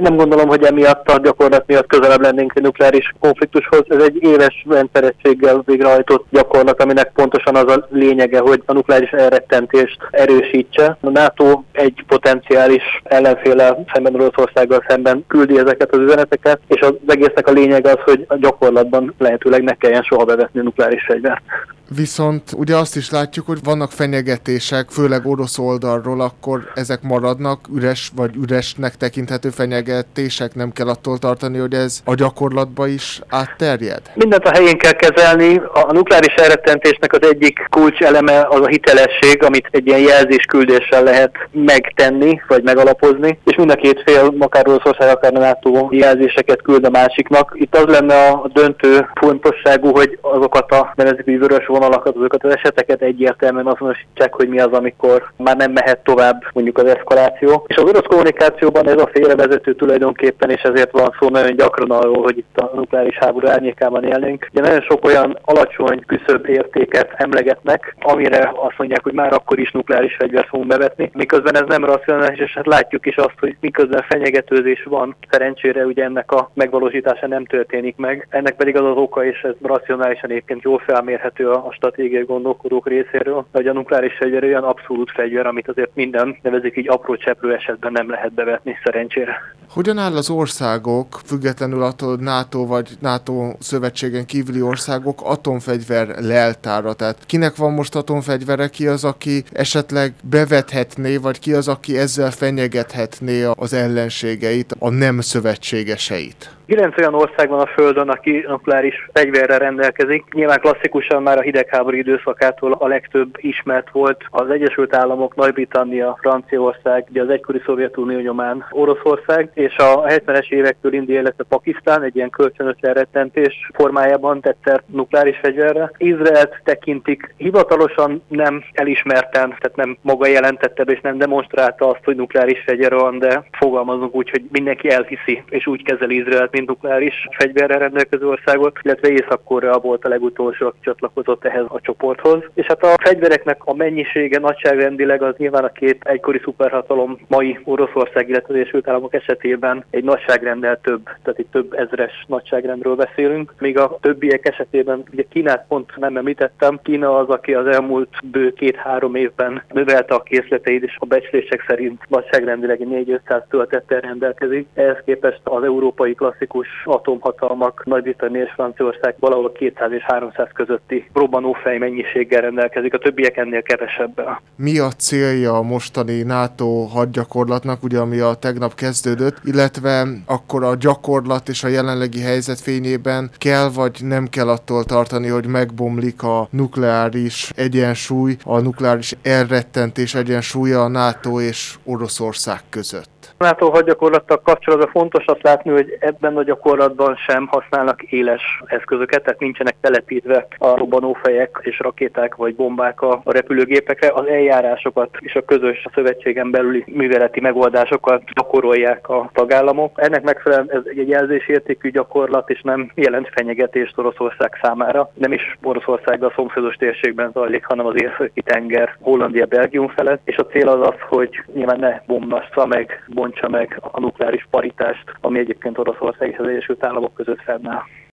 nem gondolom, hogy emiatt a gyakorlat miatt közelebb lennénk a nukleáris konfliktushoz. Ez egy éves rendszerességgel végrehajtott gyakorlat, aminek pontosan az a lényege, hogy a nukleáris elrettentést erősítse. A NATO egy potenciális ellenféle szemben, Oroszországgal szemben küldi ezeket az üzeneteket, és az egésznek a lényeg az, hogy a gyakorlatban lehetőleg ne kelljen soha bevetni a nukleáris fegyvert. Viszont ugye azt is látjuk, hogy vannak fenyegetések, főleg orosz oldalról, akkor ezek maradnak üres vagy üresnek tekinthető fenyegetések, nem kell attól tartani, hogy ez a gyakorlatba is átterjed? Mindent a helyén kell kezelni. A nukleáris elrettentésnek az egyik kulcseleme az a hitelesség, amit egy ilyen jelzésküldéssel lehet megtenni, vagy megalapozni, és mind a két fél, akár Oroszország, akár a NATO jelzéseket küld a másiknak. Itt az lenne a döntő fontosságú, hogy azokat a nevezzük vörös vonalakat, azokat az eseteket egyértelműen azonosítsák, hogy mi az, amikor már nem mehet tovább mondjuk az eszkaláció. És az orosz kommunikációban ez a félrevezető tulajdonképpen, és ezért van szó nagyon gyakran arról, hogy itt a nukleáris háború árnyékában élnénk. Ugye nagyon sok olyan alacsony küszöbb értéket emlegetnek, amire azt mondják, hogy már akkor is nukleáris fegyvert fogunk bevetni, miközben ez nem racionális, és hát látjuk is azt, hogy miközben fenyegetőzés van, szerencsére ugye ennek a megvalósítása nem történik meg. Ennek pedig az az oka, és ez racionálisan egyébként jól felmérhető a stratégiai gondolkodók részéről, hogy a nukleáris fegyver olyan abszolút fegyver, amit azért minden, nevezik így apró cseprő esetben nem lehet bevetni, szerencsére. Hogyan áll az országok, függetlenül attól, hogy NATO vagy NATO szövetségen kívüli országok atomfegyver leltára? Tehát kinek van most atomfegyvere, ki az, aki esetleg bevethetné, vagy ki az, aki ezzel fenyegethetné az ellenségeit, a nem szövetségeseit? 9 olyan ország van a Földön, aki nukleáris fegyverrel rendelkezik. Nyilván klasszikusan már a hidegháború időszakától a legtöbb ismert volt az Egyesült Államok, Nagy-Britannia, Franciaország, ugye az egykori Szovjetunió nyomán Oroszország, és a 70-es évektől India, illetve Pakisztán egy ilyen kölcsönös elrettentés formájában tett nukleáris fegyverre. Izraelt tekintik hivatalosan nem elismerten, tehát nem maga jelentette be és nem demonstrálta azt, hogy nukleáris fegyver van, de fogalmazunk úgy, hogy mindenki elhiszi, és úgy kezeli Izraelt, mint nukleáris fegyverrel rendelkező országot, illetve Észak-Korea volt a legutolsó, aki csatlakozott ehhez a csoporthoz. És hát a fegyvereknek a mennyisége nagyságrendileg az nyilván a két egykori szuperhatalom, mai Oroszország, illetve az Egyesült Államok esetében egy nagyságrenddel több, tehát itt több ezres nagyságrendről beszélünk. Míg a többiek esetében, ugye Kínát pont nem említettem, Kína az, aki az elmúlt bő 2-3 évben növelte a készleteit, és a becslések szerint nagyságrendileg 400-500 töltettel rendelkezik. Ehhez képest az európai klasszikus atomhatalmak, Nagy-Britannia és Franciaország valahol 200 és 300 közötti robbanófej mennyiséggel rendelkezik, a többiek ennél kevesebbel. Mi a célja a mostani NATO hadgyakorlatnak, ugye ami a tegnap kezdődött, illetve akkor a gyakorlat és a jelenlegi helyzet fényében kell vagy nem kell attól tartani, hogy megbomlik a nukleáris egyensúly, a nukleáris elrettentés egyensúlya a NATO és Oroszország között? A NATO hadgyakorlattal kapcsolatban fontos azt látni, hogy ebben a gyakorlatban sem használnak éles eszközöket, tehát nincsenek telepítve a robbanófejek és rakéták vagy bombák a repülőgépekre. Az eljárásokat és a közös a szövetségen belüli műveleti megoldásokat gyakorolják a tagállamok. Ennek megfelelően ez egy jelzésértékű gyakorlat, és nem jelent fenyegetést Oroszország számára. Nem is Oroszországgal a szomszédos térségben zajlik, hanem az Északi-tenger, Hollandia, Belgium felett. És a cél az az, hogy nyilván ne bombassa meg, bontsa meg a nukleáris paritást, ami egyébként Oroszország és az Egyesült Államok között fennáll.